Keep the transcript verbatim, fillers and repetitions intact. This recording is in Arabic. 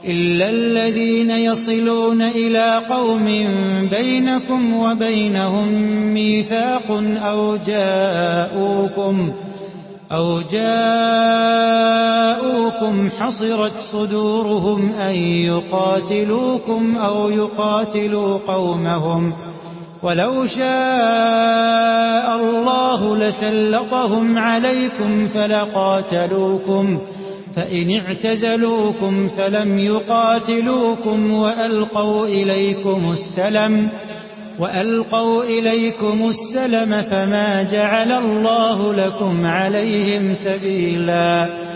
إلا الذين يصلون إلى قوم بينكم وبينهم ميثاق أو جاءوكم أو جاءوكم حصرت صدورهم أن يقاتلوكم أو يقاتلوا قومهم ولو شاء الله لسلطهم عليكم فلقاتلوكم فإن اعتزلوكم فلم يقاتلوكم وألقوا إليكم السلم وألقوا إليكم السلم فما جعل الله لكم عليهم سبيلا